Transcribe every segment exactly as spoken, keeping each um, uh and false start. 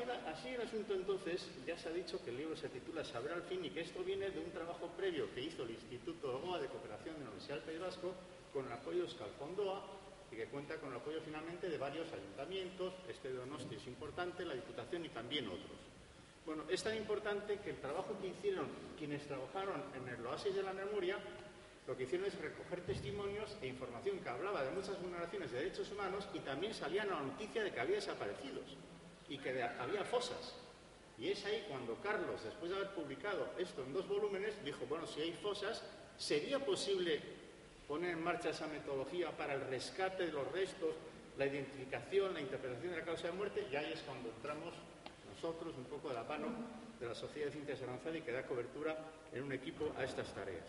nada, así el asunto entonces, ya se ha dicho que el libro se titula Saber al fin y que esto viene de un trabajo previo que hizo el Instituto Ogoa de Cooperación de la Universidad del País Vasco con el apoyo de Euskal Fondoa y que cuenta con el apoyo finalmente de varios ayuntamientos, este de Donosti es importante, la Diputación y también otros. Bueno, es tan importante que el trabajo que hicieron quienes trabajaron en el Oasis de la Memoria, lo que hicieron es recoger testimonios e información que hablaba de muchas vulneraciones de derechos humanos y también salía la noticia de que había desaparecidos y que de, había fosas. Y es ahí cuando Carlos, después de haber publicado esto en dos volúmenes, dijo, bueno, si hay fosas, ¿sería posible poner en marcha esa metodología para el rescate de los restos, la identificación, la interpretación de la causa de muerte? Y ahí es cuando entramos nosotros, un poco de la mano de la Sociedad de Ciencias Aranzadi, que da cobertura en un equipo a estas tareas.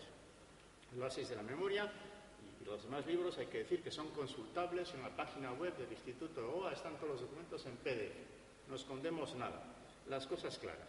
El Oasis de la Memoria y los demás libros hay que decir que son consultables en la página web del Instituto Ogoa, están todos los documentos en P D F. No escondemos nada, las cosas claras.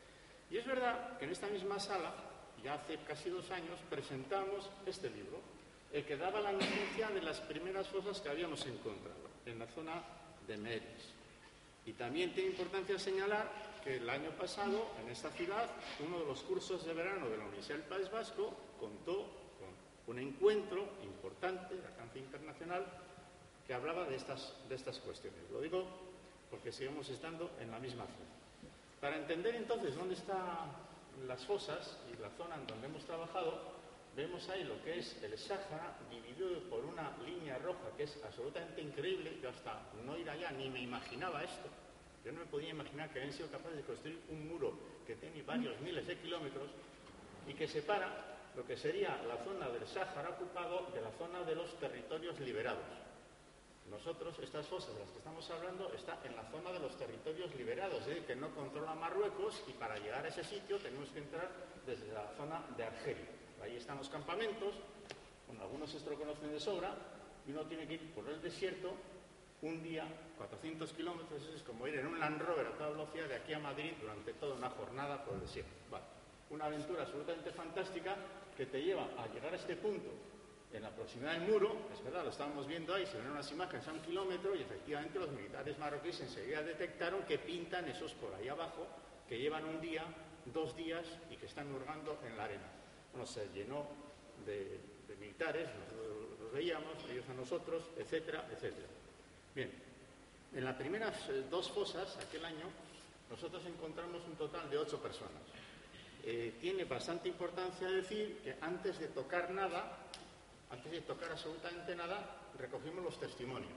Y es verdad que en esta misma sala, ya hace casi dos años, presentamos este libro, el que daba la noticia de las primeras fosas que habíamos encontrado en la zona de Meris. Y también tiene importancia señalar que el año pasado, en esta ciudad, uno de los cursos de verano de la Universidad del País Vasco contó con un encuentro importante de alcance internacional que hablaba de estas, de estas cuestiones. Lo digo porque seguimos estando en la misma zona. Para entender entonces dónde están las fosas y la zona en donde hemos trabajado, vemos ahí lo que es el Sáhara dividido por una línea roja que es absolutamente increíble. Yo hasta no ir allá ni me imaginaba esto. Yo no me podía imaginar que habían sido capaces de construir un muro que tiene varios miles de kilómetros y que separa lo que sería la zona del Sáhara ocupado de la zona de los territorios liberados. Nosotros, estas fosas de las que estamos hablando, está en la zona de los territorios liberados, es decir, que no controla Marruecos, y para llegar a ese sitio tenemos que entrar desde la zona de Argelia. Ahí están los campamentos, bueno, algunos esto lo conocen de sobra, y uno tiene que ir por el desierto un día, cuatrocientos kilómetros, es como ir en un Land Rover a toda velocidad de aquí a Madrid durante toda una jornada por el desierto. Vale. Una aventura absolutamente fantástica que te lleva a llegar a este punto en la proximidad del muro. Es verdad, lo estábamos viendo ahí, se ven unas imágenes a un kilómetro y efectivamente los militares marroquíes enseguida detectaron que pintan esos por ahí abajo, que llevan un día, dos días y que están hurgando en la arena. Bueno, se llenó de, de militares, nosotros los veíamos, ellos a nosotros, etcétera, etcétera. Bien, en las primeras eh, dos fosas, aquel año, nosotros encontramos un total de ocho personas. Eh, tiene bastante importancia decir que antes de tocar nada, antes de tocar absolutamente nada, recogimos los testimonios.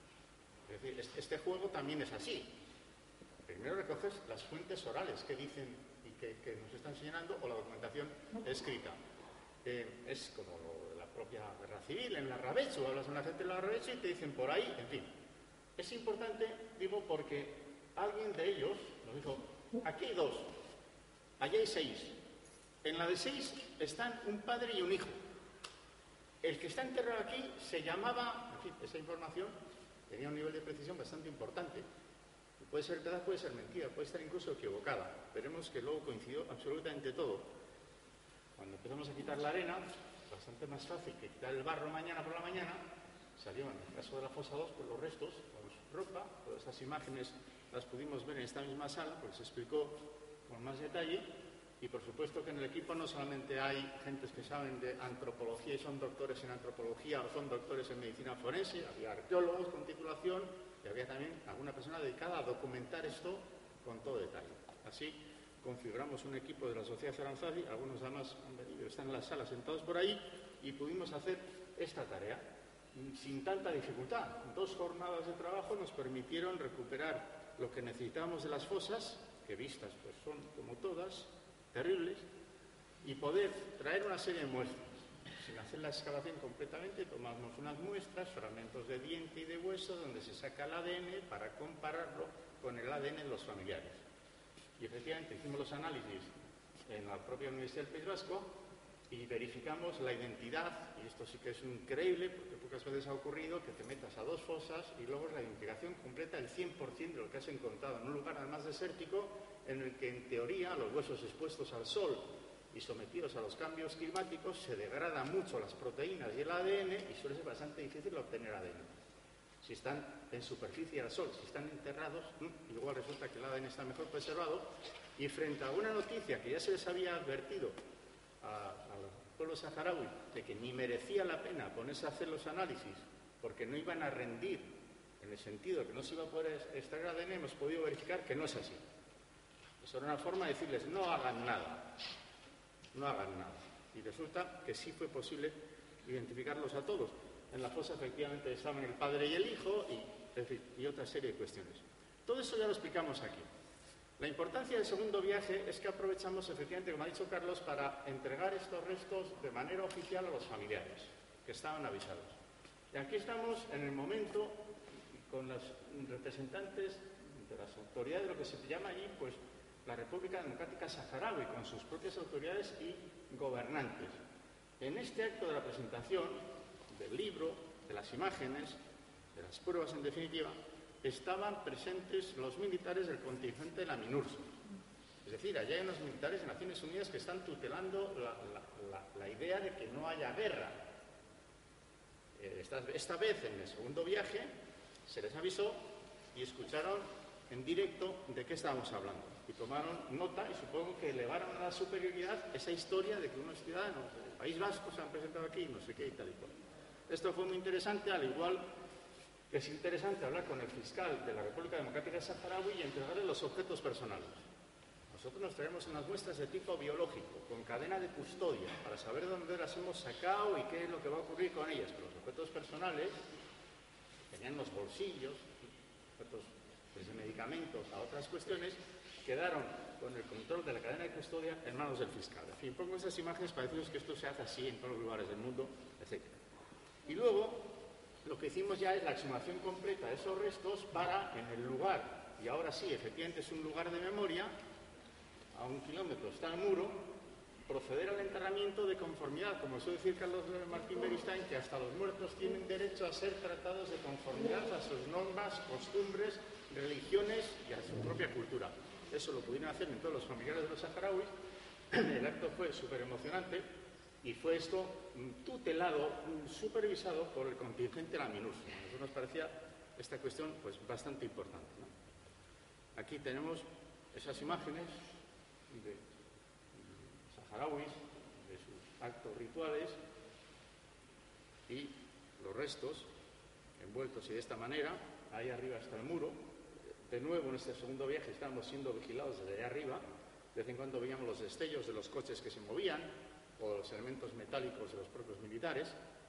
Es decir, este juego también es así. Primero recoges las fuentes orales que dicen y que, que nos están señalando, o la documentación escrita. Eh, es como lo de la propia guerra civil, en la Rabechu, hablas con la gente de la Rabechu y te dicen por ahí, en fin. Es importante, digo, porque alguien de ellos nos dijo, aquí hay dos, allá hay seis. En la de seis están un padre y un hijo. El que está enterrado aquí se llamaba, en fin, esa información tenía un nivel de precisión bastante importante. Puede ser verdad, puede ser mentira, puede estar incluso equivocada. Veremos que luego coincidió absolutamente todo. Cuando empezamos a quitar la arena, bastante más fácil que quitar el barro mañana por la mañana, salió en el caso de la fosa dos por los restos, con su ropa. Todas estas imágenes las pudimos ver en esta misma sala, porque se explicó con más detalle. Y por supuesto que en el equipo no solamente hay gentes que saben de antropología y son doctores en antropología o son doctores en medicina forense, había arqueólogos con titulación y había también alguna persona dedicada a documentar esto con todo detalle. Así configuramos un equipo de la Sociedad Aranzadi, algunos además han venido, están en la sala sentados por ahí, y pudimos hacer esta tarea sin tanta dificultad. Dos jornadas de trabajo nos permitieron recuperar lo que necesitábamos de las fosas, que vistas pues son como todas, terribles, y poder traer una serie de muestras. Sin hacer la excavación completamente, tomamos unas muestras, fragmentos de diente y de hueso, donde se saca el A D N para compararlo con el A D N de los familiares. Y efectivamente hicimos los análisis en la propia Universidad del País Vasco y verificamos la identidad, y esto sí que es increíble, porque pocas veces ha ocurrido que te metas a dos fosas y luego la identificación completa del cien por ciento de lo que has encontrado en un lugar además desértico, en el que en teoría los huesos expuestos al sol y sometidos a los cambios climáticos se degradan mucho las proteínas y el A D N y suele ser bastante difícil obtener A D N. si están en superficie al sol, si están enterrados, igual resulta que el A D N está mejor preservado, y frente a una noticia que ya se les había advertido al pueblo saharaui de que ni merecía la pena ponerse a hacer los análisis porque no iban a rendir, en el sentido de que no se iba a poder extraer A D N, hemos podido verificar que no es así. Eso era una forma de decirles, no hagan nada, no hagan nada. Y resulta que sí fue posible identificarlos a todos. En la fosa efectivamente estaban el padre y el hijo y, en fin, y otra serie de cuestiones. Todo eso ya lo explicamos aquí. La importancia del segundo viaje es que aprovechamos efectivamente, como ha dicho Carlos, para entregar estos restos de manera oficial a los familiares, que estaban avisados. Y aquí estamos en el momento con los representantes de las autoridades de lo que se llama allí, pues, la República Democrática Saharaui, con sus propias autoridades y gobernantes. En este acto de la presentación del libro, de las imágenes, de las pruebas en definitiva, estaban presentes los militares del contingente de la MINURSO. Es decir, allá hay unos militares de Naciones Unidas que están tutelando la, la, la, la idea de que no haya guerra. Esta, esta vez, en el segundo viaje, se les avisó y escucharon en directo de qué estábamos hablando. Y tomaron nota y supongo que elevaron a la superioridad esa historia de que unos ciudadanos del País Vasco se han presentado aquí, no sé qué y tal y cual. Esto fue muy interesante, al igual que es interesante hablar con el fiscal de la República Democrática Saharaui y entregarle los objetos personales. Nosotros nos traemos unas muestras de tipo biológico, con cadena de custodia, para saber dónde las hemos sacado y qué es lo que va a ocurrir con ellas. Pero los objetos personales tenían los bolsillos, objetos desde medicamentos a otras cuestiones, quedaron con el control de la cadena de custodia en manos del fiscal. En fin, pongo esas imágenes para deciros que esto se hace así en todos los lugares del mundo, etcétera. Y luego, lo que hicimos ya es la exhumación completa de esos restos para, en el lugar, y ahora sí, efectivamente es un lugar de memoria, a un kilómetro está el muro, proceder al enterramiento de conformidad, como suele decir Carlos Martín Beristain, que hasta los muertos tienen derecho a ser tratados de conformidad a sus normas, costumbres, religiones y a su propia cultura. Eso lo pudieron hacer en todos los familiares de los saharauis. El acto fue súper emocionante y fue esto tutelado, supervisado por el contingente de la MINURSO. A nosotros nos parecía esta cuestión pues bastante importante, ¿no? Aquí tenemos esas imágenes de saharauis, de sus actos rituales y los restos envueltos y de esta manera. Ahí arriba está el muro. De nuevo, en este segundo viaje estábamos siendo vigilados desde allá arriba. De vez en cuando veíamos los destellos de los coches que se movían o los elementos metálicos de los propios militares,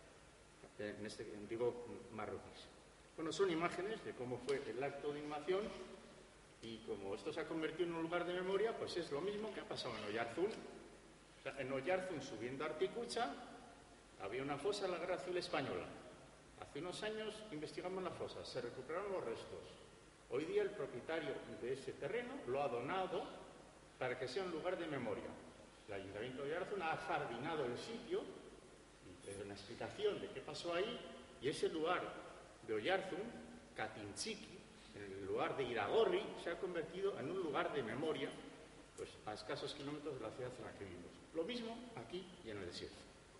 en este, digo, marroquíes. Bueno, son imágenes de cómo fue el acto de inhumación y como esto se ha convertido en un lugar de memoria, pues es lo mismo que ha pasado en Oyarzún. O sea, en Oyarzún, subiendo a Articucha, había una fosa de la Guerra Civil Española. Hace unos años investigamos la fosa, se recuperaron los restos. Hoy día el propietario de ese terreno lo ha donado para que sea un lugar de memoria. El Ayuntamiento de Oyarzún ha jardinado el sitio, y le da una explicación de qué pasó ahí, y ese lugar de Oyarzún, Katinchiki, en el lugar de Iragorri, se ha convertido en un lugar de memoria, pues a escasos kilómetros de la ciudad en la que vivimos. Lo mismo aquí y en el desierto.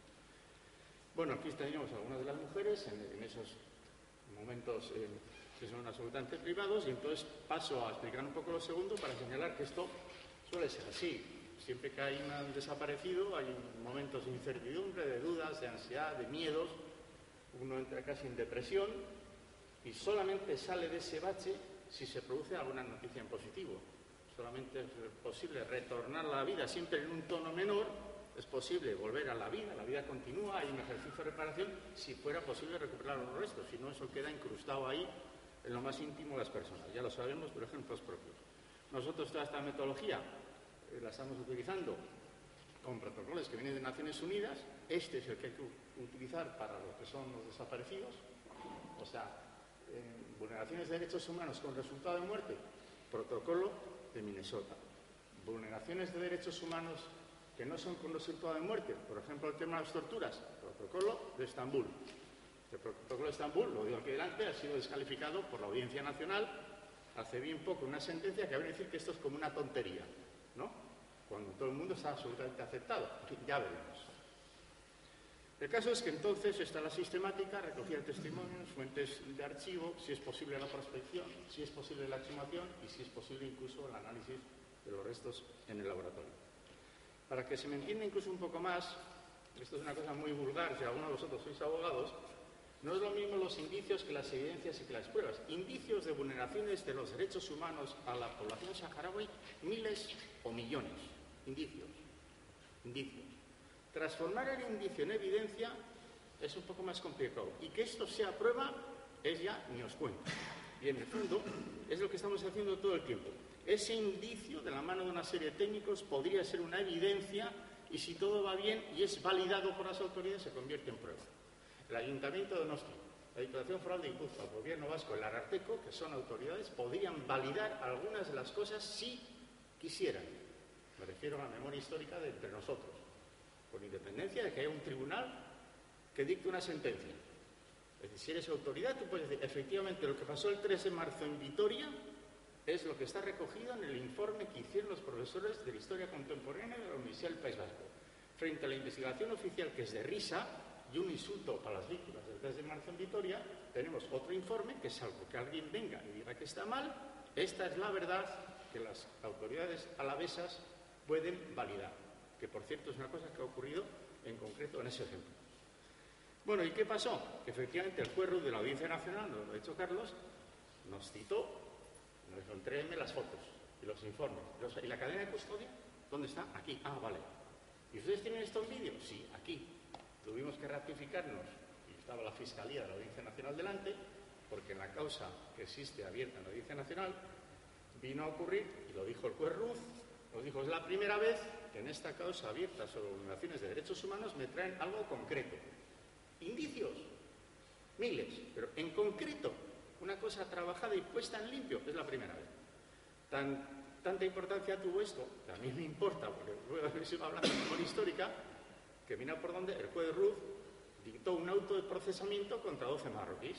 Bueno, aquí tenemos algunas de las mujeres en, en esos momentos eh, que son absolutamente privados, y entonces paso a explicar un poco lo segundo para señalar que esto suele ser así. Siempre que hay un desaparecido hay momentos de incertidumbre, de dudas, de ansiedad, de miedos. Uno entra casi en depresión y solamente sale de ese bache si se produce alguna noticia en positivo. Solamente es posible retornar a la vida, siempre en un tono menor. Es posible volver a la vida, la vida continúa, hay un ejercicio de reparación, si fuera posible recuperar los restos, si no eso queda incrustado ahí en lo más íntimo de las personas. Ya lo sabemos por ejemplos propios. Nosotros toda esta metodología eh, la estamos utilizando con protocolos que vienen de Naciones Unidas. Este es el que hay que utilizar para los que son los desaparecidos. O sea, eh, vulneraciones de derechos humanos con resultado de muerte, protocolo de Minnesota. Vulneraciones de derechos humanos que no son con resultado de muerte, por ejemplo el tema de las torturas, protocolo de Estambul. El protocolo de Estambul, lo digo aquí delante, ha sido descalificado por la Audiencia Nacional hace bien poco, una sentencia que viene a decir que esto es como una tontería, ¿no? Cuando todo el mundo está absolutamente aceptado. En fin, ya veremos. El caso es que entonces está la sistemática, recogida de testimonios, fuentes de archivo, si es posible la prospección, si es posible la exhumación y si es posible incluso el análisis de los restos en el laboratorio. Para que se me entienda incluso un poco más, esto es una cosa muy vulgar, si alguno de vosotros sois abogados, no es lo mismo los indicios que las evidencias y que las pruebas. Indicios de vulneraciones de los derechos humanos a la población saharaui, miles o millones. Indicios. Indicios. Transformar el indicio en evidencia es un poco más complicado. Y que esto sea prueba es ya ni os cuento. Y en el fondo es lo que estamos haciendo todo el tiempo. Ese indicio, de la mano de una serie de técnicos, podría ser una evidencia y si todo va bien y es validado por las autoridades, se convierte en prueba. El Ayuntamiento de Donosti, la Diputación Foral de Guipúzcoa, el Gobierno Vasco, el Ararteko, que son autoridades, podrían validar algunas de las cosas si quisieran. Me refiero a la memoria histórica de entre nosotros, con independencia de que haya un tribunal que dicte una sentencia. Es decir, si eres autoridad, tú puedes decir, efectivamente, lo que pasó el tres de marzo en Vitoria es lo que está recogido en el informe que hicieron los profesores de la Historia Contemporánea de la Universidad del País Vasco. Frente a la investigación oficial, que es de risa y un insulto para las víctimas del tres de marzo en Vitoria, tenemos otro informe que, salvo que alguien venga y diga que está mal, esta es la verdad que las autoridades alavesas pueden validar, que por cierto es una cosa que ha ocurrido en concreto en ese ejemplo. Bueno, ¿y qué pasó? Que efectivamente el juez de la Audiencia Nacional, nos lo ha dicho Carlos, nos citó, nos dijo, entréguenme las fotos y los informes. ¿Y la cadena de custodia? ¿Dónde está? Aquí. Ah, vale. ¿Y ustedes tienen esto en vídeo? Sí, aquí. Tuvimos que ratificarnos, y estaba la Fiscalía de la Audiencia Nacional delante, porque en la causa que existe abierta en la Audiencia Nacional vino a ocurrir, y lo dijo el juez Ruz, nos dijo, es la primera vez que en esta causa abierta sobre vulneraciones de derechos humanos me traen algo concreto. Indicios, miles, pero en concreto, una cosa trabajada y puesta en limpio, es la primera vez. Tan, tanta importancia tuvo esto, que a mí me importa, porque luego sigo hablando de memoria histórica, que mira por donde el juez Ruz dictó un auto de procesamiento contra doce marroquíes.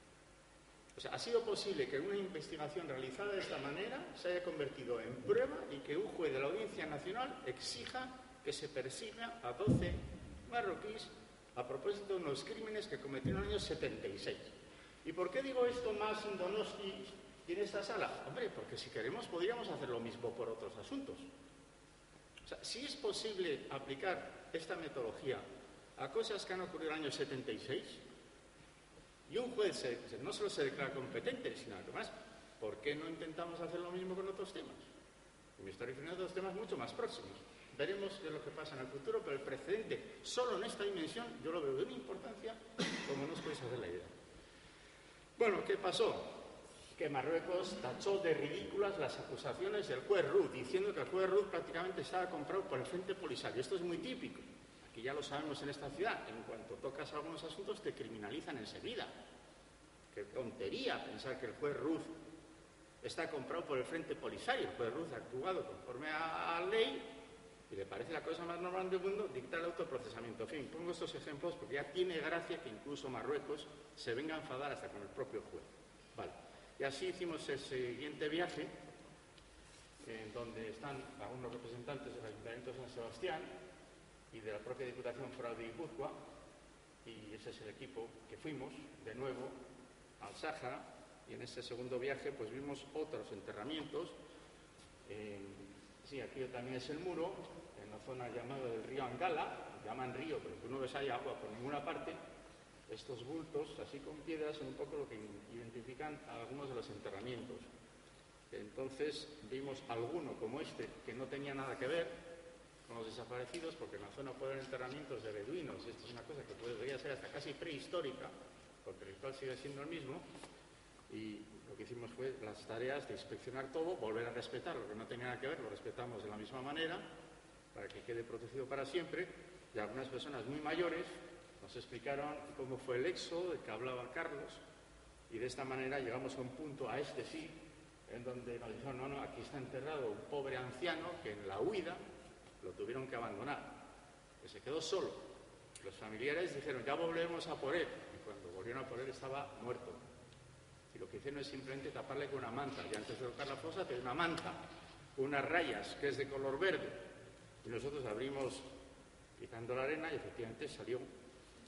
O sea, ha sido posible que una investigación realizada de esta manera se haya convertido en prueba y que un juez de la Audiencia Nacional exija que se persiga a doce marroquíes a propósito de unos crímenes que cometieron en el año setenta y seis. ¿Y por qué digo esto más en Donosti y en esta sala? Hombre, porque si queremos podríamos hacer lo mismo por otros asuntos. O sea, si es posible aplicar esta metodología a cosas que han ocurrido en el año setenta y seis, y un juez se, no solo se declara competente, sino además, ¿por qué no intentamos hacer lo mismo con otros temas? Me estoy refiriendo a otros temas mucho más próximos. Veremos qué es lo que pasa en el futuro, pero el precedente, solo en esta dimensión, yo lo veo de una importancia como no os podéis hacer la idea. Bueno, ¿qué pasó? Que Marruecos tachó de ridículas las acusaciones del juez Ruz, diciendo que el juez Ruz prácticamente estaba comprado por el Frente Polisario. Esto es muy típico. Aquí ya lo sabemos en esta ciudad. En cuanto tocas algunos asuntos, te criminalizan enseguida. Qué tontería pensar que el juez Ruz está comprado por el Frente Polisario. El juez Ruz ha actuado conforme a la ley y le parece la cosa más normal del mundo dictar el autoprocesamiento. En fin, pongo estos ejemplos porque ya tiene gracia que incluso Marruecos se venga a enfadar hasta con el propio juez. Vale. Y así hicimos el siguiente viaje, en donde están algunos representantes del Ayuntamiento de San Sebastián y de la propia Diputación Foral de Guipúzcoa, y ese es el equipo que fuimos de nuevo al Sáhara, y en ese segundo viaje pues vimos otros enterramientos. Eh, sí, aquí también es el muro, en la zona llamada del río Angala, llaman río, pero tú no ves ahí agua por ninguna parte. Estos bultos, así con piedras, son un poco lo que identifican a algunos de los enterramientos. Entonces vimos alguno como este, que no tenía nada que ver con los desaparecidos, porque en la zona pueden haber enterramientos de beduinos. Esto es una cosa que podría ser hasta casi prehistórica, porque el ritual sigue siendo el mismo. Y lo que hicimos fue las tareas de inspeccionar todo, volver a respetar lo que no tenía nada que ver, lo respetamos de la misma manera, para que quede protegido para siempre. Y algunas personas muy mayores nos explicaron cómo fue el éxodo del que hablaba Carlos, y de esta manera llegamos a un punto, a este sí, en donde nos dijeron, no, no, aquí está enterrado un pobre anciano que en la huida lo tuvieron que abandonar, que se quedó solo. Los familiares dijeron, ya volveremos a por él, y cuando volvieron a por él estaba muerto. Y lo que hicieron es simplemente taparle con una manta, y antes de tocar la fosa tenía una manta, unas rayas, que es de color verde, y nosotros abrimos quitando la arena y efectivamente salió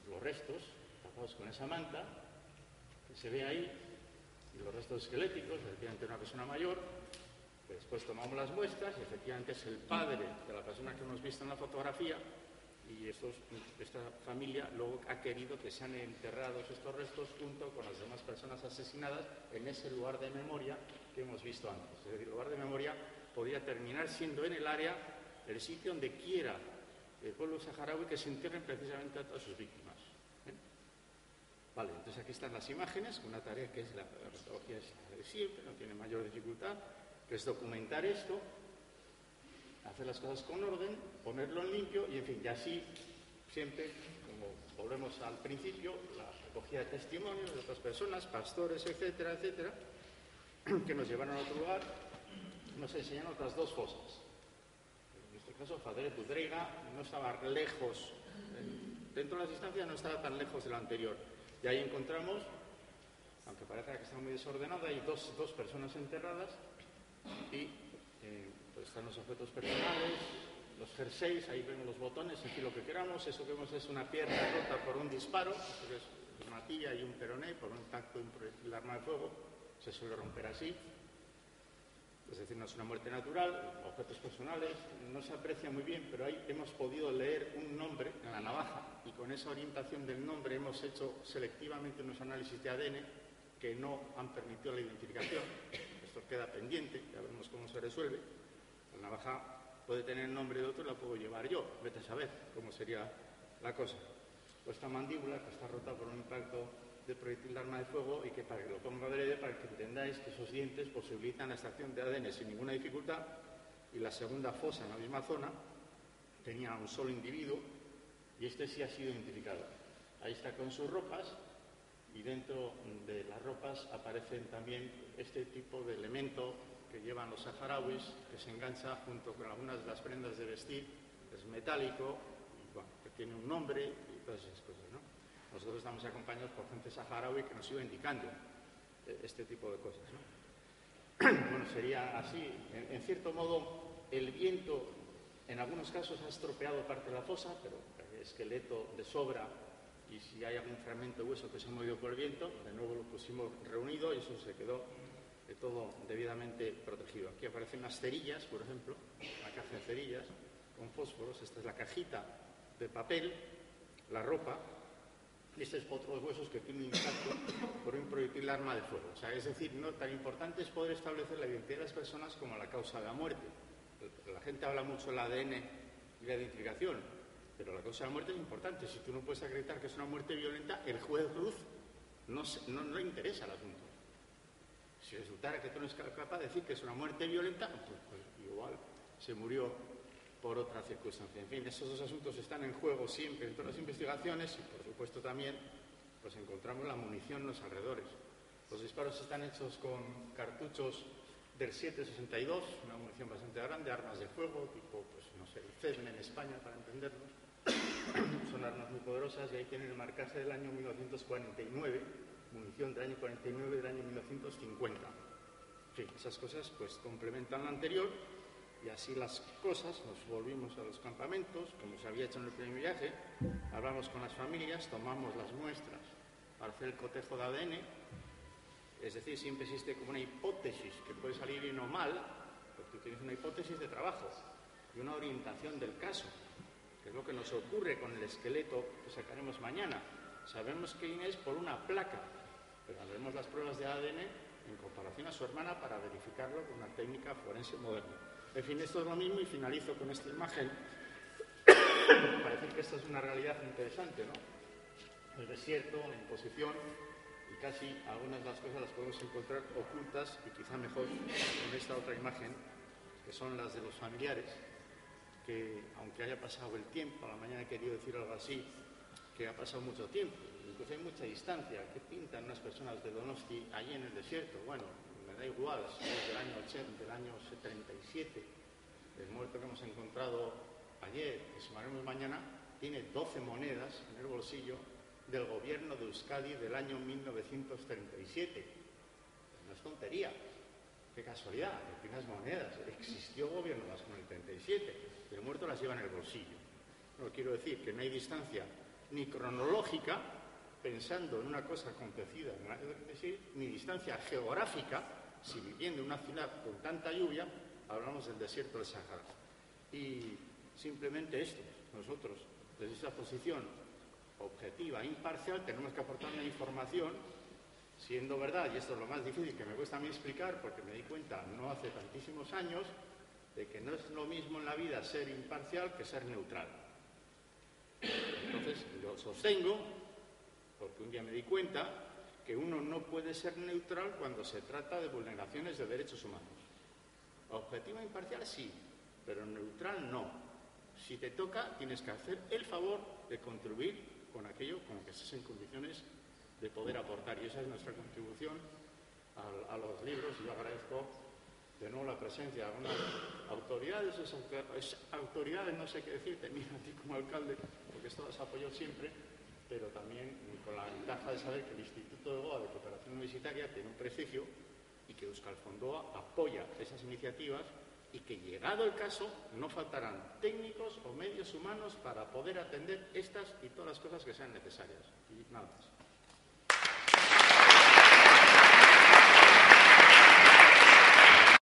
los restos tapados con esa manta que se ve ahí, y los restos esqueléticos, efectivamente una persona mayor. Después tomamos las muestras y efectivamente es el padre de la persona que hemos visto en la fotografía, y estos, esta familia luego ha querido que sean enterrados estos restos junto con las demás personas asesinadas en ese lugar de memoria que hemos visto antes. Es decir, el lugar de memoria podría terminar siendo en el área el sitio donde quiera el pueblo saharaui que se entierren precisamente a todas sus víctimas. ¿eh? Vale, entonces aquí están las imágenes, una tarea que es la, la metodología de siempre, no tiene mayor dificultad, que es documentar esto, hacer las cosas con orden, ponerlo en limpio y, en fin, y así siempre, como volvemos al principio, la recogida de testimonios de otras personas, pastores, etcétera, etcétera, que nos llevaron a otro lugar, nos enseñan otras dos fosas. En este caso, Fadel Budreiga no estaba lejos, dentro de las distancias no estaba tan lejos de lo anterior. Y ahí encontramos, aunque parezca que está muy desordenado, hay dos, dos personas enterradas y eh, pues están los objetos personales, los jerseys, ahí vemos los botones, en fin, lo que queramos. Eso que vemos es una pierna rota por un disparo, que es una tía y un peroné, por un impacto de arma de fuego, se suele romper así. Es decir, no es una muerte natural. Objetos personales, no se aprecia muy bien, pero ahí hemos podido leer un nombre en la navaja y con esa orientación del nombre hemos hecho selectivamente unos análisis de A D N que no han permitido la identificación. Esto queda pendiente, ya veremos cómo se resuelve. La navaja puede tener el nombre de otro y la puedo llevar yo, vete a saber cómo sería la cosa. O esta mandíbula que está rota por un impacto de proyectil de arma de fuego y que, para que lo ponga adrede, para que entendáis que esos dientes posibilitan la extracción de A D N sin ninguna dificultad. Y la segunda fosa en la misma zona tenía un solo individuo y este sí ha sido identificado. Ahí está con sus ropas y dentro de las ropas aparecen también este tipo de elemento que llevan los saharauis, que se engancha junto con algunas de las prendas de vestir, es metálico, y, bueno, que tiene un nombre y todas esas cosas, ¿no? Nosotros estamos acompañados por gente saharaui que nos iba indicando este tipo de cosas, ¿no? Bueno, sería así. En, en cierto modo, el viento en algunos casos ha estropeado parte de la fosa, pero el esqueleto de sobra, y si hay algún fragmento de hueso que se ha movido por el viento, de nuevo lo pusimos reunido y eso se quedó de todo debidamente protegido. Aquí aparecen unas cerillas, por ejemplo, una caja de cerillas con fósforos. Esta es la cajita de papel, la ropa, y este es otro de los huesos que tiene un impacto por un proyectil de arma de fuego. O sea, es decir, no tan importante es poder establecer la identidad de las personas como la causa de la muerte. La gente habla mucho del A D N y la identificación, pero la causa de la muerte es importante. Si tú no puedes acreditar que es una muerte violenta, el juez Ruz no, no, no le interesa el asunto. Si resultara que tú no eres capaz de decir que es una muerte violenta, pues, pues igual se murió por otra circunstancia. En fin, esos dos asuntos están en juego siempre en todas las investigaciones y, por supuesto, también pues encontramos la munición en los alrededores. Los disparos están hechos con cartuchos del siete sesenta y dos, una munición bastante grande, armas de fuego, tipo, pues no sé, el C E S M en España, para entendernos. Son armas muy poderosas y ahí tienen el marcaje del año mil novecientos cuarenta y nueve, munición del año cuarenta y nueve y del año mil novecientos cincuenta. En fin, esas cosas pues complementan lo anterior y así las cosas. Nos volvimos a los campamentos, como se había hecho en el primer viaje, hablamos con las familias, tomamos las muestras para hacer el cotejo de A D N, es decir, siempre existe como una hipótesis que puede salir bien o mal, porque tienes una hipótesis de trabajo y una orientación del caso, que es lo que nos ocurre con el esqueleto que sacaremos mañana. Sabemos que Inés por una placa, pero haremos las pruebas de A D N en comparación a su hermana para verificarlo con una técnica forense moderna. En fin, esto es lo mismo y finalizo con esta imagen para decir que esta es una realidad interesante, ¿no? El desierto en posición y casi algunas de las cosas las podemos encontrar ocultas y quizá mejor en esta otra imagen, que son las de los familiares, que aunque haya pasado el tiempo, a la mañana he querido decir algo así, que ha pasado mucho tiempo, incluso hay mucha distancia. ¿Qué pintan unas personas de Donosti allí en el desierto? Bueno, me da igual, es del año ochenta, del año setenta y siete. El muerto que hemos encontrado ayer, que sumaremos mañana, tiene doce monedas en el bolsillo del gobierno de Euskadi del año mil novecientos treinta y siete. No es tontería, qué casualidad, que unas monedas. Existió gobierno vasco en el treinta y siete, el muerto las lleva en el bolsillo. No quiero decir que no hay distancia ni cronológica, pensando en una cosa acontecida, ni distancia geográfica, si viviendo en una ciudad con tanta lluvia, hablamos del desierto del Sahara. Y simplemente esto, nosotros, desde esa posición objetiva, imparcial, tenemos que aportar una información, siendo verdad, y esto es lo más difícil que me cuesta a mí explicar, porque me di cuenta no hace tantísimos años, de que no es lo mismo en la vida ser imparcial que ser neutral. Entonces, yo sostengo, porque un día me di cuenta, que uno no puede ser neutral cuando se trata de vulneraciones de derechos humanos. Objetivo e imparcial sí, pero neutral no. Si te toca, tienes que hacer el favor de contribuir con aquello con lo que estés en condiciones de poder aportar. Y esa es nuestra contribución a, a los libros. Y yo agradezco de nuevo la presencia de algunas autoridades, esas autoridades, no sé qué decirte, mira a ti como alcalde, porque esto las apoyo siempre, pero también con la ventaja de saber que el Instituto de Goa de Cooperación Universitaria tiene un prestigio y que Euskal Fondoa apoya esas iniciativas y que, llegado el caso, no faltarán técnicos o medios humanos para poder atender estas y todas las cosas que sean necesarias. Y nada más.